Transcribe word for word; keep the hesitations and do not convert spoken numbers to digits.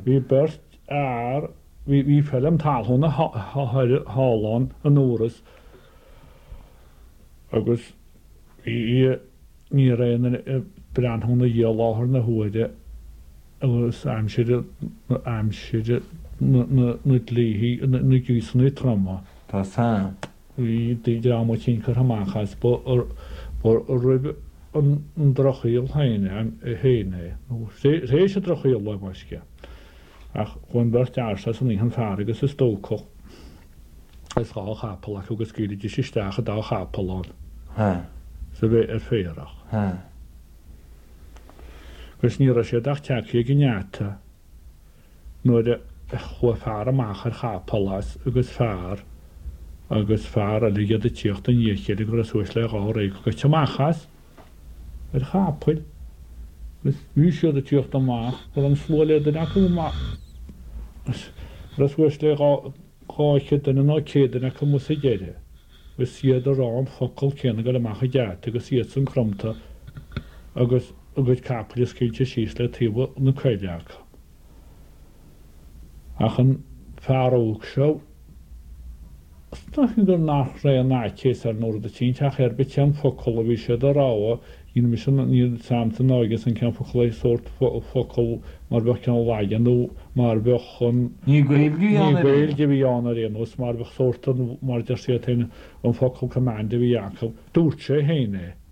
Bhí bert ar hí fellm tal húna háláin an nóras agus í ní réan brean húna dhé láthir na huaide agus aimsiide aimsiide na dlíhí na gúsanna trama. Tá sa. Bhí drama cín chu amachchas rib an drochaíal haine héine. ré sé drochaíal le maisce. Ach chun bert airsa san íhan fear agus is tócoch is gá chapalach agus cúidir sé steacha dá chapaláin. Ha. Sa bheith ar féarach. Ha. Gus ní ra sé dach teachí gneata nuair a chu fear amach ar chapalás agus fear agus fear a ligad a tíocht an dhéchéad gur a suas le gá réig go teachchas ar chapail. Gus bhí siad a tíocht amach gur an slóile den acu amach. Ras suas le gáiche den an ácéan acu mu a déire. Gus siad a rám focail céanna go amach a deat agus siad san cromta agus agus capal is cíte síos le tíomh na coileach. Ach an fearóg seo Stachin gur nach ré an náchéas ar nóir a tínteach ar be tean focail a bhí siad a ráha ín mis ní samta nágus an cean focail é sort focail mar bheith cean láigen nó mar bheith chun Ní gweibhliú anna bhéil go bhí anna réanús mar bheith sorta mar de sé an focail command a bhí Jacob dúirt sé héine